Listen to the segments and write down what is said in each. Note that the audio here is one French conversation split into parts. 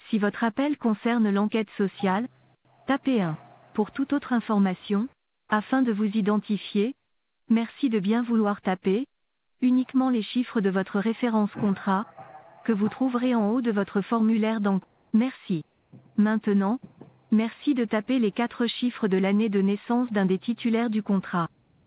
Si votre appel concerne l'enquête sociale, tapez 1. Pour toute autre information, afin de vous identifier, merci de bien vouloir taper uniquement les chiffres de votre référence contrat, que vous trouverez en haut de votre formulaire d'enquête. Merci. Maintenant, merci de taper les 4 chiffres de l'année de naissance d'un des titulaires du contrat.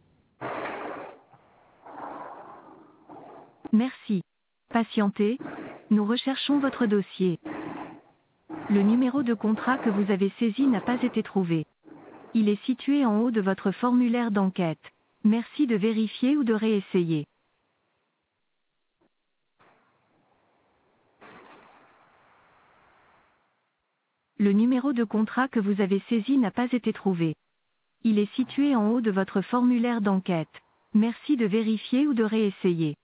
Merci. Patientez, nous recherchons votre dossier. Le numéro de contrat que vous avez saisi n'a pas été trouvé. Il est situé en haut de votre formulaire d'enquête. Merci de vérifier ou de réessayer. Le numéro de contrat que vous avez saisi n'a pas été trouvé. Il est situé en haut de votre formulaire d'enquête. Merci de vérifier ou de réessayer.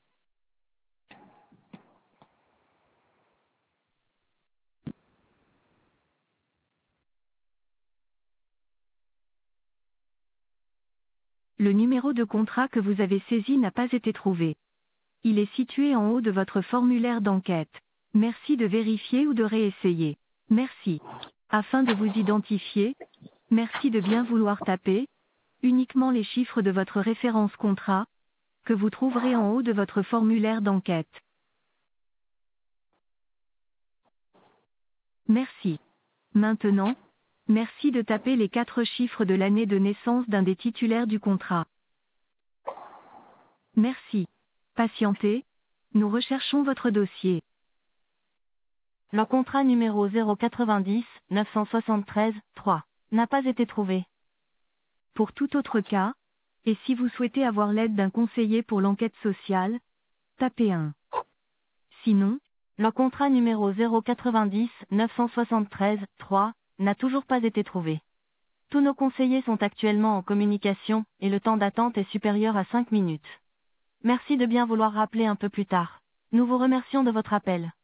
Le numéro de contrat que vous avez saisi n'a pas été trouvé. Il est situé en haut de votre formulaire d'enquête. Merci de vérifier ou de réessayer. Merci. Afin de vous identifier, merci de bien vouloir taper uniquement les chiffres de votre référence contrat, que vous trouverez en haut de votre formulaire d'enquête. Merci. Maintenant, merci de taper les 4 chiffres de l'année de naissance d'un des titulaires du contrat. Merci. Patientez, nous recherchons votre dossier. Le contrat numéro 090 973 3 n'a pas été trouvé. Pour tout autre cas, et si vous souhaitez avoir l'aide d'un conseiller pour l'enquête sociale, tapez 1. Sinon, le contrat numéro 090 973 3 n'a toujours pas été trouvé. Tous nos conseillers sont actuellement en communication, et le temps d'attente est supérieur à 5 minutes. Merci de bien vouloir rappeler un peu plus tard. Nous vous remercions de votre appel.